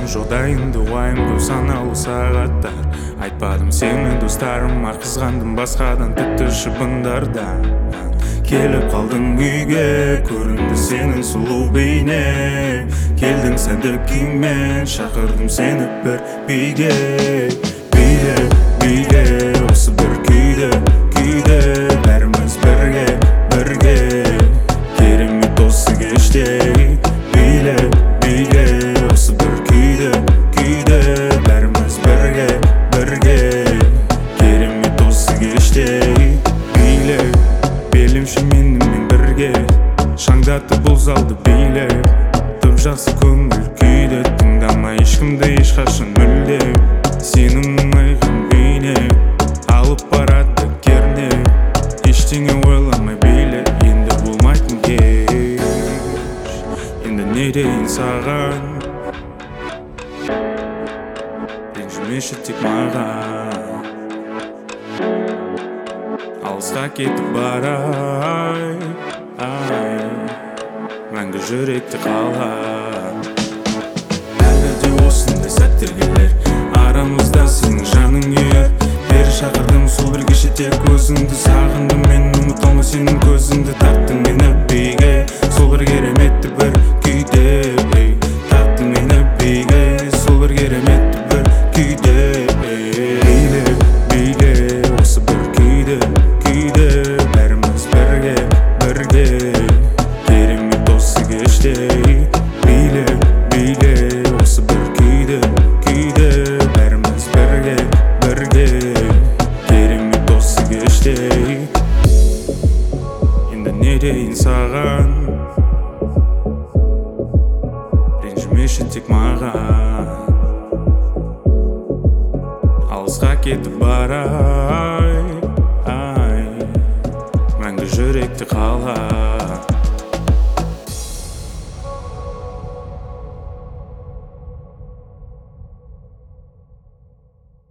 жолдайынды уайым көп санаулы сағаттар. Айтпадым сені достарыма, қызғандым басқадан тіпті шыбындардан. Келіп қалдың үйге, көрінді сенің сұлу бейне. Келдің сәнді киіммен, шақырдым сені бір биге. Биле, биле, осы бір күйді, күйді. Бәріміз бірге, бірге, керемет осы кеште. Биле, биле, осы бір күйді, күйді. Бәріміз бірге, бірге, керемет осы кеште. Биле, белімші менімен бірге, шаңдатып бұл залды биле. Тып жақсы көңіл күйді, тыңдама ешкімді ешқашан мүлде. Сенің мұңайған бейне алып барады керне. Ештеңе ойламай биле, енді болмайтын кеш. Енді не дейін саған, ренжімеші тек маған. Алысқа кетіп барай, мәңгі жүректе қалар. Әлі де осындай сәттер келер, арамызда сенің жаның үйір. Бері шақырдым сол бір кеше, тек өзіңді сағындым. Мен ұмыта алмай сенің көзіңді, тарттың мені биге. Сол бір кереметті бір күйде, тарттың мені биге. Сол бір кереметті бір күйде. Биле, биле, осы бір күйді, күйді. Бәріміз бірге, бірге, керемет осы кеште. Биле, биле, осы бір күйді, күйді. Бәріміз бірге, бірге, керемет осы кеште. Енді не дейін саған, ренжімеші тек маған. Алысқа кетіп барай, мәңгі жүректе қалар.